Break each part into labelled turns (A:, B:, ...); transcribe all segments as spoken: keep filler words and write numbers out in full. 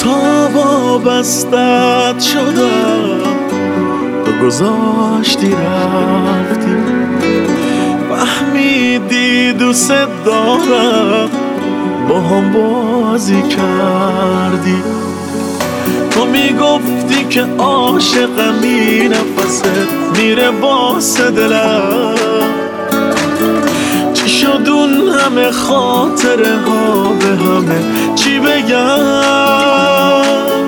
A: تا وابستت شدم تو گذاشتی رفتی، فهمیدی دوست دارم با هم بازی کردی. تو میگفتی که عاشقمی، نفست میره واسه دلم. چی شد اون همه خاطره ها به همه چی بگم؟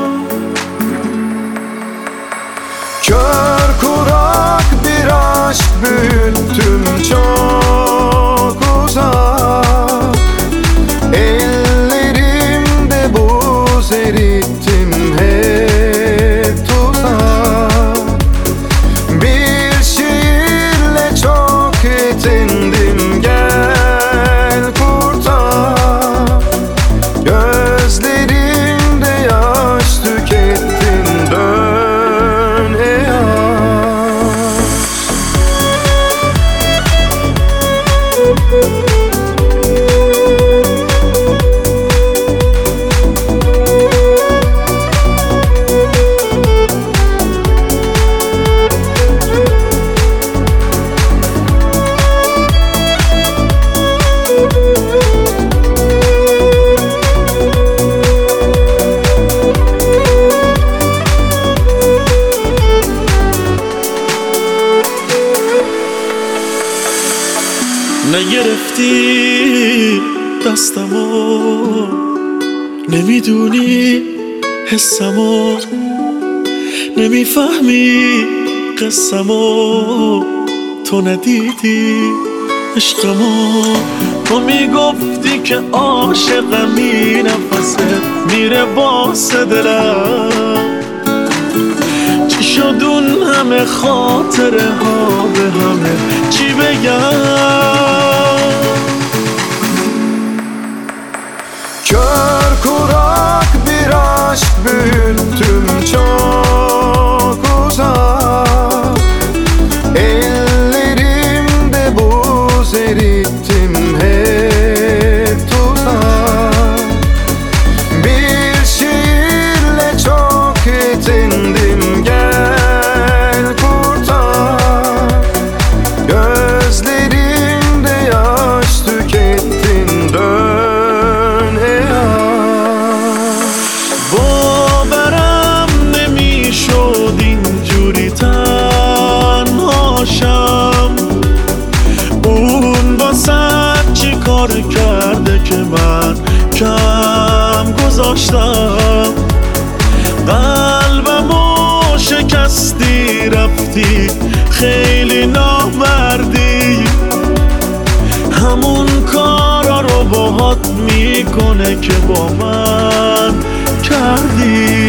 B: Kör kurak bir aşk büyüttüm çok uzak, ellerimde buz erittim hep tuzak. Bir şiirle çok yetindim, gel kurtar. Gözlerimde yaş tükettim, dön ey aşk.
A: نگرفتی دستمو، نمیدونی حسمو، نمیفهمی قسمو، تو ندیدی عشقمو. تو میگفتی که عاشقمی، نفست میره واسه دلم. چی شد اون همه خاطره ها به همه چی بگم؟
B: Kör kurak bir aşk büyüttüm çok uzak, ellerimde buz erittim hep tuzak. Bir şiirle çok yetindim, gel kurtar. Gözlerimde yaş tükettin, dön ey aşk.
A: باورم نمیشد اینجوری تنهاشم. اون واسه چی کار کرده که من کم گذاشتم؟ قلبمو شکستی رفتی، خیلی نامردی. همون کارا رو باهات میکنه که با من کردی.